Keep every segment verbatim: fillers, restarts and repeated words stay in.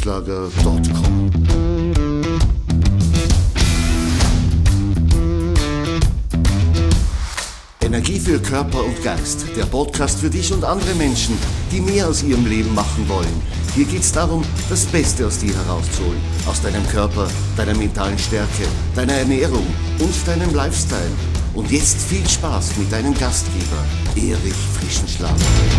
frischenschlager punkt com. Energie für Körper und Geist, der Podcast für dich und andere Menschen, die mehr aus ihrem Leben machen wollen. Hier geht es darum, das Beste aus dir herauszuholen, aus deinem Körper, deiner mentalen Stärke, deiner Ernährung und deinem Lifestyle. Und jetzt viel Spaß mit deinem Gastgeber, Erich Frischenschlager.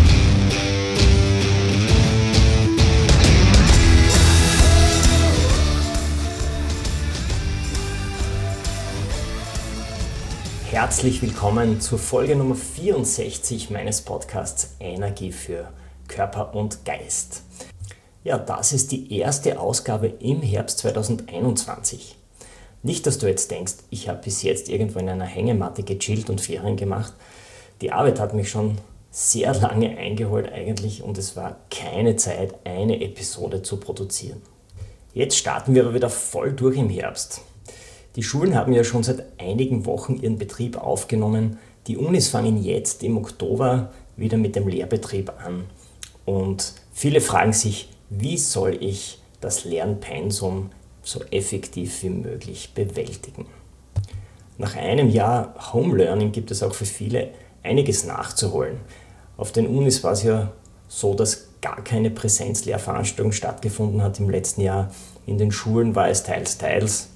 Herzlich willkommen zur Folge Nummer vierundsechzig meines Podcasts Energie für Körper und Geist. Ja, das ist die erste Ausgabe im Herbst zweitausendeinundzwanzig. Nicht, dass du jetzt denkst, ich habe bis jetzt irgendwo in einer Hängematte gechillt und Ferien gemacht. Die Arbeit hat mich schon sehr lange eingeholt eigentlich und es war keine Zeit, eine Episode zu produzieren. Jetzt starten wir aber wieder voll durch im Herbst. Die Schulen haben ja schon seit einigen Wochen ihren Betrieb aufgenommen. Die Unis fangen jetzt im Oktober wieder mit dem Lehrbetrieb an. Und viele fragen sich, wie soll ich das Lernpensum so effektiv wie möglich bewältigen? Nach einem Jahr Home Learning gibt es auch für viele einiges nachzuholen. Auf den Unis war es ja so, dass gar keine Präsenzlehrveranstaltung stattgefunden hat im letzten Jahr. In den Schulen war es teils, teils.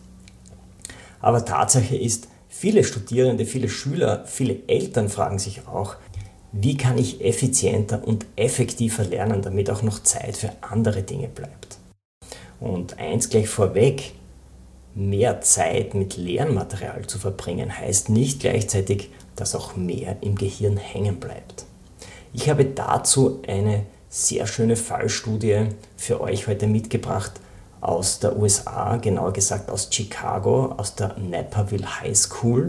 Aber Tatsache ist, viele Studierende, viele Schüler, viele Eltern fragen sich auch, wie kann ich effizienter und effektiver lernen, damit auch noch Zeit für andere Dinge bleibt. Und eins gleich vorweg, mehr Zeit mit Lernmaterial zu verbringen, heißt nicht gleichzeitig, dass auch mehr im Gehirn hängen bleibt. Ich habe dazu eine sehr schöne Fallstudie für euch heute mitgebracht, aus der U S A, genauer gesagt aus Chicago, aus der Naperville High School.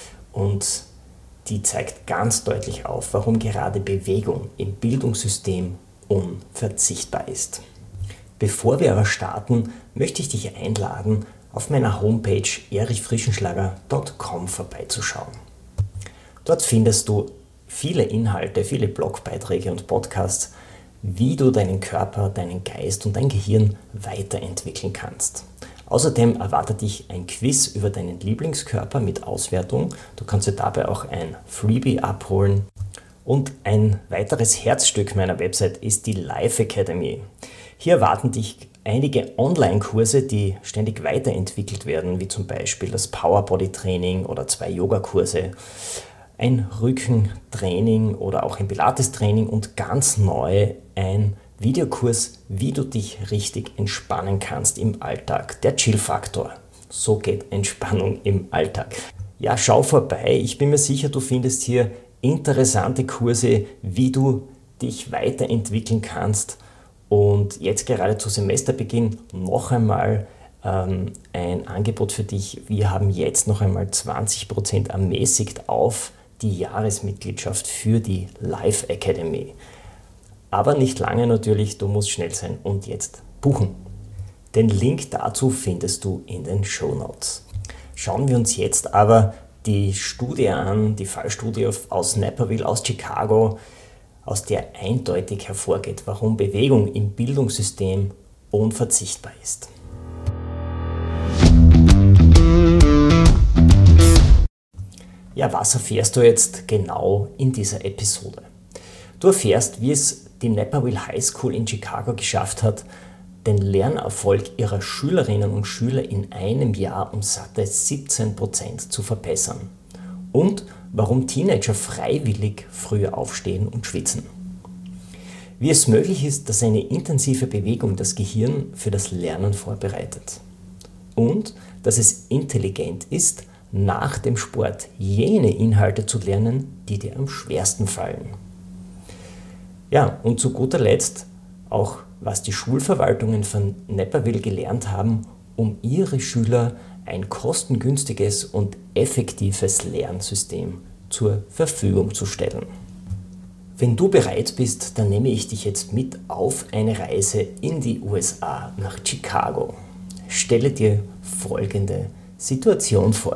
Und die zeigt ganz deutlich auf, warum gerade Bewegung im Bildungssystem unverzichtbar ist. Bevor wir aber starten, möchte ich dich einladen, auf meiner Homepage erich frischenschlager punkt com vorbeizuschauen. Dort findest du viele Inhalte, viele Blogbeiträge und Podcasts, wie du deinen Körper, deinen Geist und dein Gehirn weiterentwickeln kannst. Außerdem erwartet dich ein Quiz über deinen Lieblingskörper mit Auswertung. Du kannst dir dabei auch ein Freebie abholen. Und ein weiteres Herzstück meiner Website ist die Life Academy. Hier erwarten dich einige Online-Kurse, die ständig weiterentwickelt werden, wie zum Beispiel das Power Body Training oder zwei Yogakurse, ein Rückentraining oder auch ein Pilates-Training und ganz neu ein Videokurs, wie du dich richtig entspannen kannst im Alltag. Der Chill-Faktor. So geht Entspannung im Alltag. Ja, schau vorbei. Ich bin mir sicher, du findest hier interessante Kurse, wie du dich weiterentwickeln kannst. Und jetzt gerade zu Semesterbeginn noch einmal ähm, ein Angebot für dich. Wir haben jetzt noch einmal zwanzig Prozent ermäßigt auf die Jahresmitgliedschaft für die Life Academy. Aber nicht lange natürlich, du musst schnell sein und jetzt buchen. Den Link dazu findest du in den Shownotes. Schauen wir uns jetzt aber die Studie an, die Fallstudie aus Naperville, aus Chicago, aus der eindeutig hervorgeht, warum Bewegung im Bildungssystem unverzichtbar ist. Ja, was erfährst du jetzt genau in dieser Episode? Du erfährst, wie es die Naperville High School in Chicago geschafft hat, den Lernerfolg ihrer Schülerinnen und Schüler in einem Jahr um satte siebzehn Prozent zu verbessern und warum Teenager freiwillig früher aufstehen und schwitzen. Wie es möglich ist, dass eine intensive Bewegung das Gehirn für das Lernen vorbereitet und dass es intelligent ist, nach dem Sport jene Inhalte zu lernen, die dir am schwersten fallen. Ja, und zu guter Letzt auch, was die Schulverwaltungen von Naperville gelernt haben, um ihre Schüler ein kostengünstiges und effektives Lernsystem zur Verfügung zu stellen. Wenn du bereit bist, dann nehme ich dich jetzt mit auf eine Reise in die U S A nach Chicago. Stelle dir folgende Situation vor.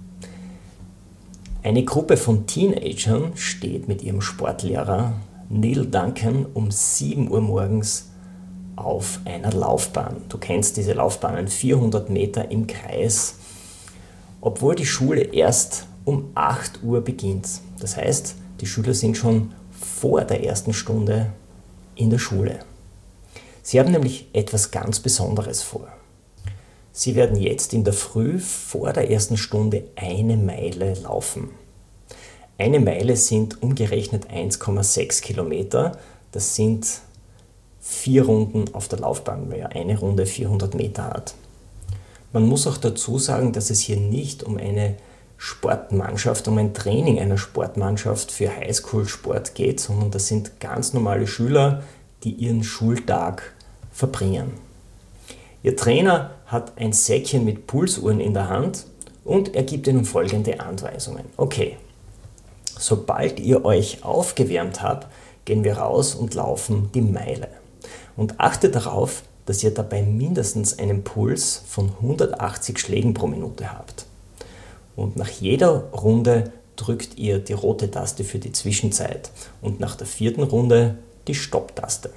Eine Gruppe von Teenagern steht mit ihrem Sportlehrer Neil Duncan um sieben Uhr morgens auf einer Laufbahn. Du kennst diese Laufbahnen, vierhundert Meter im Kreis, obwohl die Schule erst um acht Uhr beginnt. Das heißt, die Schüler sind schon vor der ersten Stunde in der Schule. Sie haben nämlich etwas ganz Besonderes vor. Sie werden jetzt in der Früh vor der ersten Stunde eine Meile laufen. Eine Meile sind umgerechnet eins Komma sechs Kilometer. Das sind vier Runden auf der Laufbahn, weil ja eine Runde vierhundert Meter hat. Man muss auch dazu sagen, dass es hier nicht um eine Sportmannschaft, um ein Training einer Sportmannschaft für Highschool-Sport geht, sondern das sind ganz normale Schüler, die ihren Schultag verbringen. Ihr Trainer hat ein Säckchen mit Pulsuhren in der Hand und er gibt ihnen folgende Anweisungen. Okay, sobald ihr euch aufgewärmt habt, gehen wir raus und laufen die Meile. Und achtet darauf, dass ihr dabei mindestens einen Puls von hundertachtzig Schlägen pro Minute habt. Und nach jeder Runde drückt ihr die rote Taste für die Zwischenzeit und nach der vierten Runde die Stopp-Taste.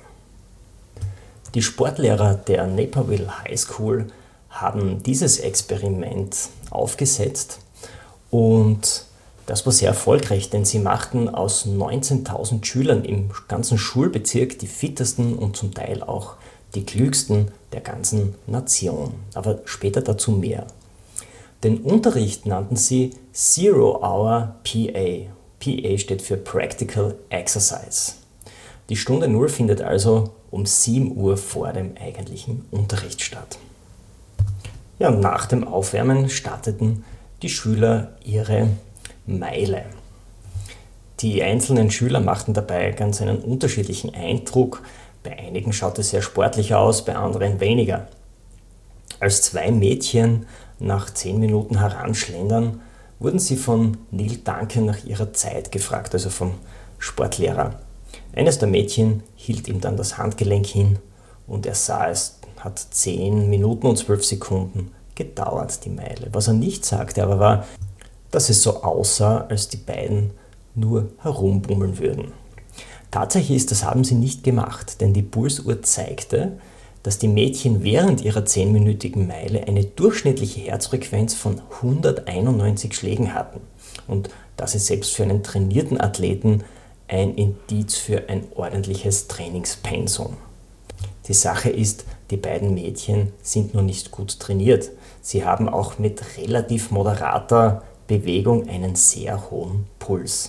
Die Sportlehrer der Naperville High School haben dieses Experiment aufgesetzt und das war sehr erfolgreich, denn sie machten aus neunzehntausend Schülern im ganzen Schulbezirk die fittesten und zum Teil auch die klügsten der ganzen Nation. Aber später dazu mehr. Den Unterricht nannten sie Zero Hour P A. P A steht für Practical Exercise. Die Stunde Null findet also um sieben Uhr vor dem eigentlichen Unterricht statt. Ja, nach dem Aufwärmen starteten die Schüler ihre Meile. Die einzelnen Schüler machten dabei ganz einen unterschiedlichen Eindruck. Bei einigen schaut es sehr sportlich aus, bei anderen weniger. Als zwei Mädchen nach zehn Minuten heranschlendern, wurden sie von Neil Duncan nach ihrer Zeit gefragt, also vom Sportlehrer. Eines der Mädchen hielt ihm dann das Handgelenk hin und er sah, es hat zehn Minuten und zwölf Sekunden gedauert, die Meile. Was er nicht sagte, aber war, dass es so aussah, als die beiden nur herumbummeln würden. Tatsache ist, das haben sie nicht gemacht, denn die Pulsuhr zeigte, dass die Mädchen während ihrer zehnminütigen Meile eine durchschnittliche Herzfrequenz von hunderteinundneunzig Schlägen hatten. Und das ist selbst für einen trainierten Athleten ein Indiz für ein ordentliches Trainingspensum. Die Sache ist, die beiden Mädchen sind noch nicht gut trainiert. Sie haben auch mit relativ moderater Bewegung einen sehr hohen Puls.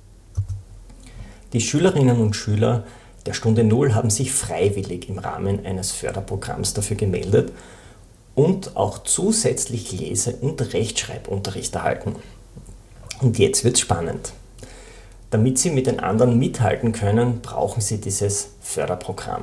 Die Schülerinnen und Schüler der Stunde Null haben sich freiwillig im Rahmen eines Förderprogramms dafür gemeldet und auch zusätzlich Lese- und Rechtschreibunterricht erhalten. Und jetzt wird's spannend. Damit sie mit den anderen mithalten können, brauchen sie dieses Förderprogramm.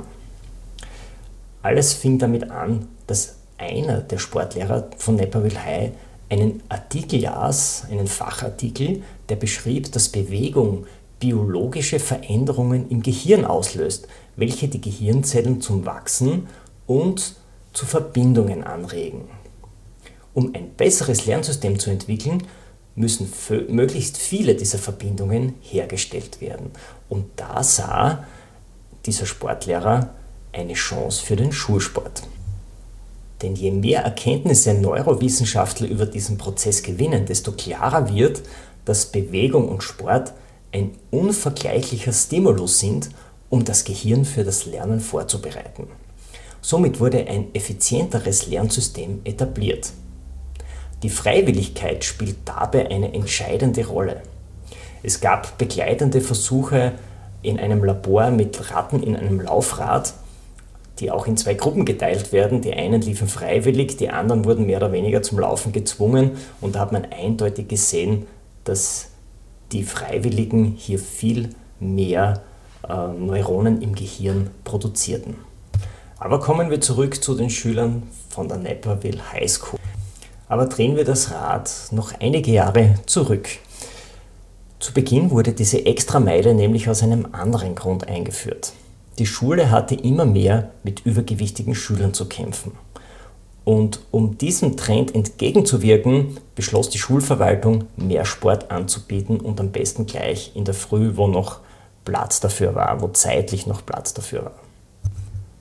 Alles fing damit an, dass einer der Sportlehrer von Naperville High einen Artikel las, einen Fachartikel, der beschrieb, dass Bewegung biologische Veränderungen im Gehirn auslöst, welche die Gehirnzellen zum Wachsen und zu Verbindungen anregen. Um ein besseres Lernsystem zu entwickeln, müssen möglichst viele dieser Verbindungen hergestellt werden. Und da sah dieser Sportlehrer eine Chance für den Schulsport. Denn je mehr Erkenntnisse Neurowissenschaftler über diesen Prozess gewinnen, desto klarer wird, dass Bewegung und Sport ein unvergleichlicher Stimulus sind, um das Gehirn für das Lernen vorzubereiten. Somit wurde ein effizienteres Lernsystem etabliert. Die Freiwilligkeit spielt dabei eine entscheidende Rolle. Es gab begleitende Versuche in einem Labor mit Ratten in einem Laufrad, die auch in zwei Gruppen geteilt werden. Die einen liefen freiwillig, die anderen wurden mehr oder weniger zum Laufen gezwungen und da hat man eindeutig gesehen, dass die Freiwilligen hier viel mehr äh, Neuronen im Gehirn produzierten. Aber kommen wir zurück zu den Schülern von der Naperville High School. Aber drehen wir das Rad noch einige Jahre zurück. Zu Beginn wurde diese Extrameile nämlich aus einem anderen Grund eingeführt. Die Schule hatte immer mehr mit übergewichtigen Schülern zu kämpfen. Und um diesem Trend entgegenzuwirken, beschloss die Schulverwaltung, mehr Sport anzubieten und am besten gleich in der Früh, wo noch Platz dafür war, wo zeitlich noch Platz dafür war.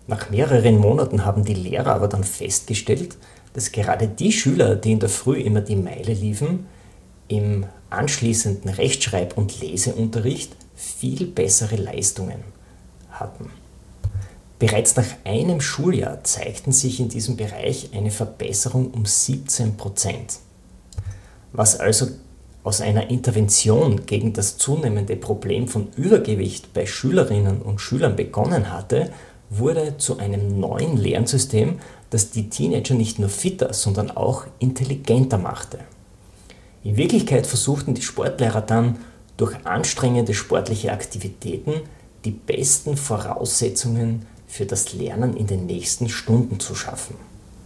Nach mehreren Monaten haben die Lehrer aber dann festgestellt, dass gerade die Schüler, die in der Früh immer die Meile liefen, im anschließenden Rechtschreib- und Leseunterricht viel bessere Leistungen hatten. Bereits nach einem Schuljahr zeigten sich in diesem Bereich eine Verbesserung um siebzehn Prozent. Was also aus einer Intervention gegen das zunehmende Problem von Übergewicht bei Schülerinnen und Schülern begonnen hatte, wurde zu einem neuen Lernsystem, das die Teenager nicht nur fitter, sondern auch intelligenter machte. In Wirklichkeit versuchten die Sportlehrer dann durch anstrengende sportliche Aktivitäten die besten Voraussetzungen für das Lernen in den nächsten Stunden zu schaffen.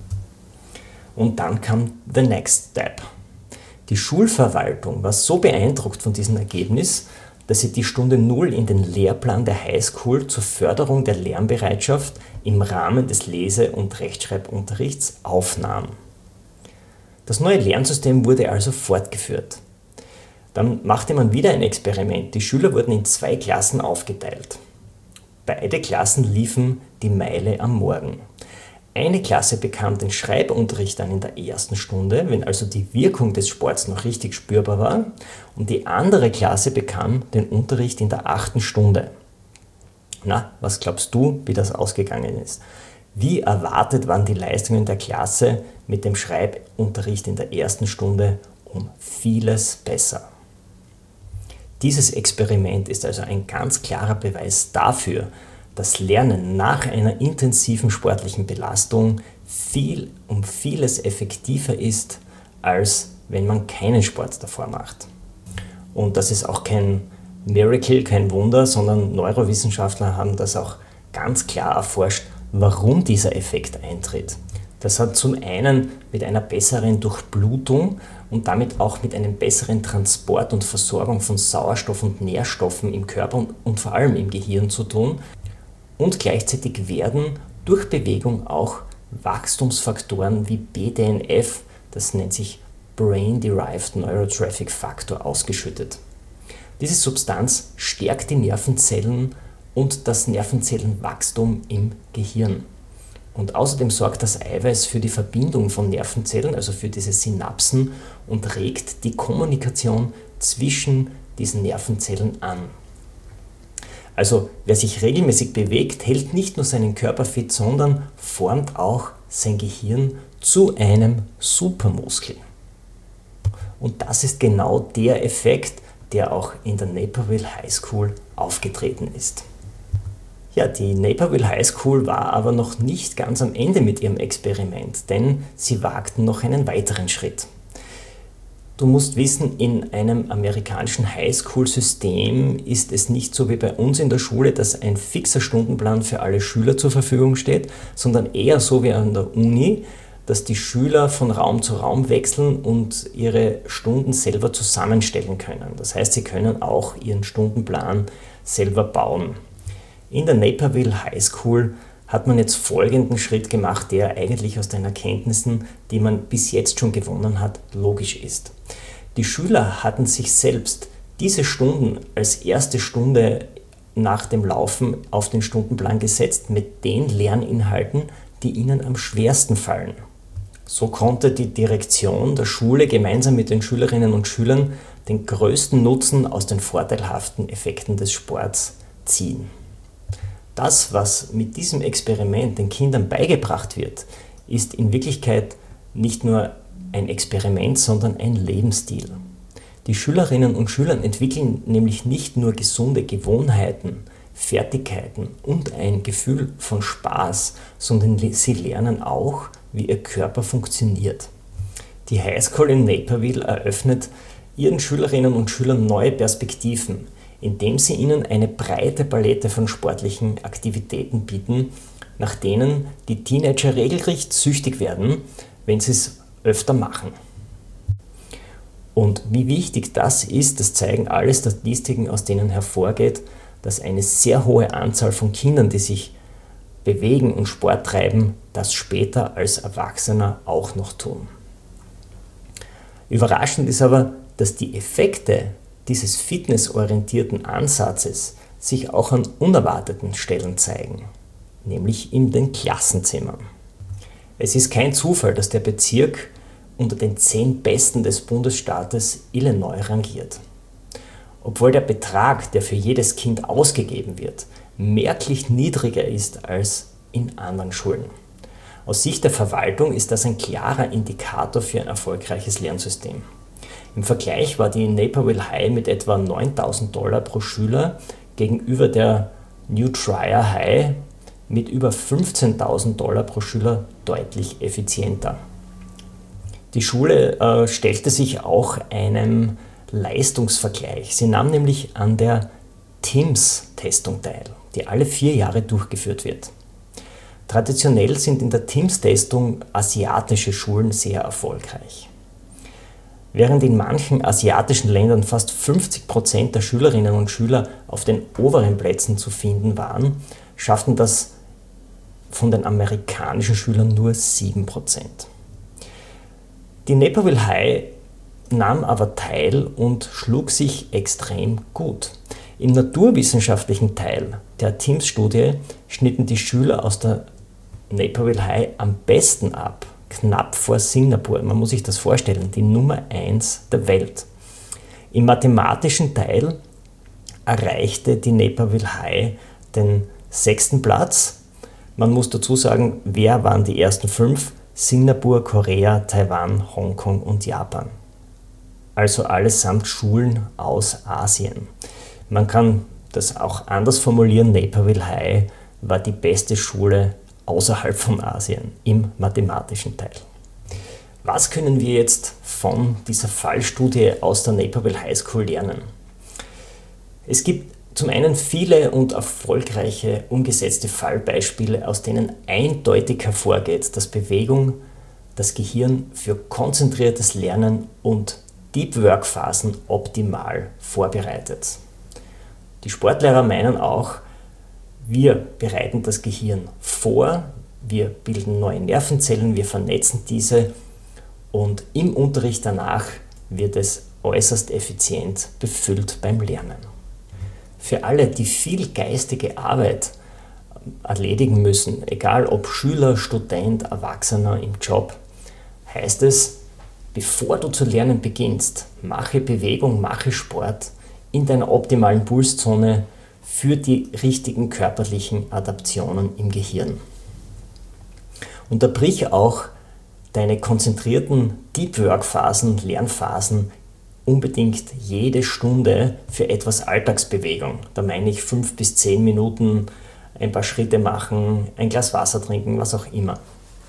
Und dann kam the next step. Die Schulverwaltung war so beeindruckt von diesem Ergebnis, dass sie die Stunde Null in den Lehrplan der Highschool zur Förderung der Lernbereitschaft im Rahmen des Lese- und Rechtschreibunterrichts aufnahm. Das neue Lernsystem wurde also fortgeführt. Dann machte man wieder ein Experiment. Die Schüler wurden in zwei Klassen aufgeteilt. Beide Klassen liefen die Meile am Morgen. Eine Klasse bekam den Schreibunterricht dann in der ersten Stunde, wenn also die Wirkung des Sports noch richtig spürbar war, und die andere Klasse bekam den Unterricht in der achten Stunde. Na, was glaubst du, wie das ausgegangen ist? Wie erwartet waren die Leistungen der Klasse mit dem Schreibunterricht in der ersten Stunde um vieles besser? Dieses Experiment ist also ein ganz klarer Beweis dafür, dass Lernen nach einer intensiven sportlichen Belastung viel um vieles effektiver ist, als wenn man keinen Sport davor macht. Und das ist auch kein Miracle, kein Wunder, sondern Neurowissenschaftler haben das auch ganz klar erforscht, warum dieser Effekt eintritt. Das hat zum einen mit einer besseren Durchblutung und damit auch mit einem besseren Transport und Versorgung von Sauerstoff und Nährstoffen im Körper und, und vor allem im Gehirn zu tun. Und gleichzeitig werden durch Bewegung auch Wachstumsfaktoren wie B D N F, das nennt sich Brain Derived Neurotrophic Factor, ausgeschüttet. Diese Substanz stärkt die Nervenzellen und das Nervenzellenwachstum im Gehirn. Und außerdem sorgt das Eiweiß für die Verbindung von Nervenzellen, also für diese Synapsen, und regt die Kommunikation zwischen diesen Nervenzellen an. Also wer sich regelmäßig bewegt, hält nicht nur seinen Körper fit, sondern formt auch sein Gehirn zu einem Supermuskel. Und das ist genau der Effekt, der auch in der Naperville High School aufgetreten ist. Ja, die Naperville High School war aber noch nicht ganz am Ende mit ihrem Experiment, denn sie wagten noch einen weiteren Schritt. Du musst wissen, in einem amerikanischen Highschool-System ist es nicht so wie bei uns in der Schule, dass ein fixer Stundenplan für alle Schüler zur Verfügung steht, sondern eher so wie an der Uni, dass die Schüler von Raum zu Raum wechseln und ihre Stunden selber zusammenstellen können. Das heißt, sie können auch ihren Stundenplan selber bauen. In der Naperville High School hat man jetzt folgenden Schritt gemacht, der eigentlich aus den Erkenntnissen, die man bis jetzt schon gewonnen hat, logisch ist. Die Schüler hatten sich selbst diese Stunden als erste Stunde nach dem Laufen auf den Stundenplan gesetzt mit den Lerninhalten, die ihnen am schwersten fallen. So konnte die Direktion der Schule gemeinsam mit den Schülerinnen und Schülern den größten Nutzen aus den vorteilhaften Effekten des Sports ziehen. Das, was mit diesem Experiment den Kindern beigebracht wird, ist in Wirklichkeit nicht nur ein Experiment, sondern ein Lebensstil. Die Schülerinnen und Schüler entwickeln nämlich nicht nur gesunde Gewohnheiten, Fertigkeiten und ein Gefühl von Spaß, sondern sie lernen auch, wie ihr Körper funktioniert. Die Highschool in Naperville eröffnet ihren Schülerinnen und Schülern neue Perspektiven, indem sie ihnen eine breite Palette von sportlichen Aktivitäten bieten, nach denen die Teenager regelrecht süchtig werden, wenn sie es öfter machen. Und wie wichtig das ist, das zeigen alle Statistiken, aus denen hervorgeht, dass eine sehr hohe Anzahl von Kindern, die sich bewegen und Sport treiben, das später als Erwachsener auch noch tun. Überraschend ist aber, dass die Effekte dieses fitnessorientierten Ansatzes sich auch an unerwarteten Stellen zeigen. nämlich in den Klassenzimmern. Es ist kein Zufall, dass der Bezirk unter den zehn Besten des Bundesstaates Illinois rangiert. Obwohl der Betrag, der für jedes Kind ausgegeben wird, merklich niedriger ist als in anderen Schulen. Aus Sicht der Verwaltung ist das ein klarer Indikator für ein erfolgreiches Lernsystem. Im Vergleich war die Naperville High mit etwa neuntausend Dollar pro Schüler gegenüber der New Trier High mit über fünfzehntausend Dollar pro Schüler deutlich effizienter. Die Schule äh, stellte sich auch einem Leistungsvergleich. Sie nahm nämlich an der T I M S-Testung teil, die alle vier Jahre durchgeführt wird. Traditionell sind in der T I M S-Testung asiatische Schulen sehr erfolgreich. Während in manchen asiatischen Ländern fast fünfzig Prozent der Schülerinnen und Schüler auf den oberen Plätzen zu finden waren, schafften das von den amerikanischen Schülern nur sieben Prozent. Die Naperville High nahm aber teil und schlug sich extrem gut. Im naturwissenschaftlichen Teil der T I M S-Studie schnitten die Schüler aus der Naperville High am besten ab, knapp vor Singapur. Man muss sich das vorstellen, die Nummer eins der Welt. Im mathematischen Teil erreichte die Naperville High den sechsten Platz. Man muss dazu sagen, wer waren die ersten fünf? Singapur, Korea, Taiwan, Hongkong und Japan. Also allesamt Schulen aus Asien. Man kann das auch anders formulieren, Naperville High war die beste Schule außerhalb von Asien im mathematischen Teil. Was können wir jetzt von dieser Fallstudie aus der Naperville High School lernen? Es gibt zum einen viele und erfolgreiche umgesetzte Fallbeispiele, aus denen eindeutig hervorgeht, dass Bewegung das Gehirn für konzentriertes Lernen und Deep Work Phasen optimal vorbereitet. Die Sportlehrer meinen auch, wir bereiten das Gehirn vor, wir bilden neue Nervenzellen, wir vernetzen diese und im Unterricht danach wird es äußerst effizient befüllt beim Lernen. Für alle, die viel geistige Arbeit erledigen müssen, egal ob Schüler, Student, Erwachsener im Job, heißt es, bevor du zu lernen beginnst, mache Bewegung, mache Sport in deiner optimalen Pulszone für die richtigen körperlichen Adaptionen im Gehirn. Unterbrich auch deine konzentrierten Deep Work Phasen, Lernphasen unbedingt jede Stunde für etwas Alltagsbewegung. Da meine ich fünf bis zehn Minuten, ein paar Schritte machen, ein Glas Wasser trinken, was auch immer.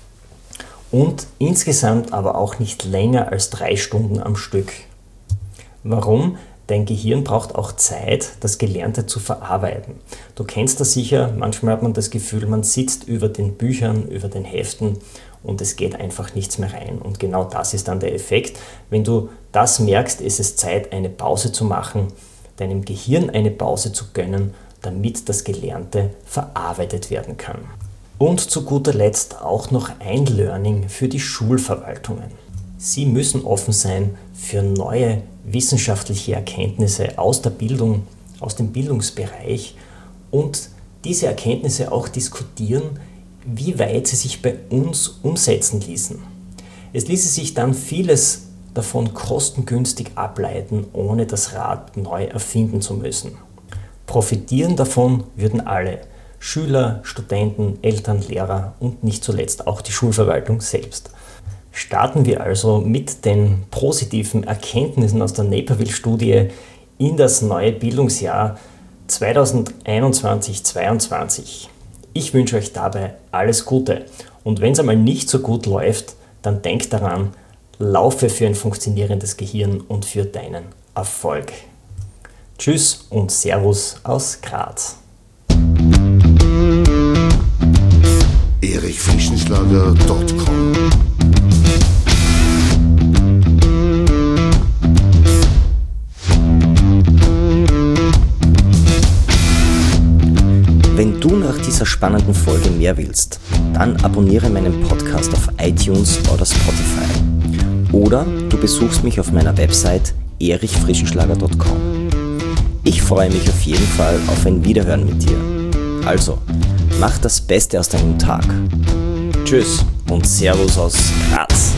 Und insgesamt aber auch nicht länger als drei Stunden am Stück. Warum? Dein Gehirn braucht auch Zeit, das Gelernte zu verarbeiten. Du kennst das sicher, manchmal hat man das Gefühl, man sitzt über den Büchern, über den Heften und es geht einfach nichts mehr rein. Und genau das ist dann der Effekt. Wenn du das merkst, ist es Zeit, eine Pause zu machen, deinem Gehirn eine Pause zu gönnen, damit das Gelernte verarbeitet werden kann. Und zu guter Letzt auch noch ein Learning für die Schulverwaltungen. Sie müssen offen sein für neue wissenschaftliche Erkenntnisse aus der Bildung, aus dem Bildungsbereich und diese Erkenntnisse auch diskutieren, wie weit sie sich bei uns umsetzen ließen. Es ließe sich dann vieles davon kostengünstig ableiten, ohne das Rad neu erfinden zu müssen. Profitieren davon würden alle: Schüler, Studenten, Eltern, Lehrer und nicht zuletzt auch die Schulverwaltung selbst. Starten wir also mit den positiven Erkenntnissen aus der Naperville-Studie in das neue Bildungsjahr zweitausendeinundzwanzig zweiundzwanzig. Ich wünsche euch dabei alles Gute und wenn es einmal nicht so gut läuft, dann denkt daran, laufe für ein funktionierendes Gehirn und für deinen Erfolg. Tschüss und Servus aus Graz. erich frischenschlager punkt com Wenn du nach dieser spannenden Folge mehr willst, dann abonniere meinen Podcast auf iTunes oder Spotify. Oder du besuchst mich auf meiner Website erich frischenschlager punkt com. Ich freue mich auf jeden Fall auf ein Wiederhören mit dir. Also, Mach das Beste aus deinem Tag. Tschüss und Servus aus Graz.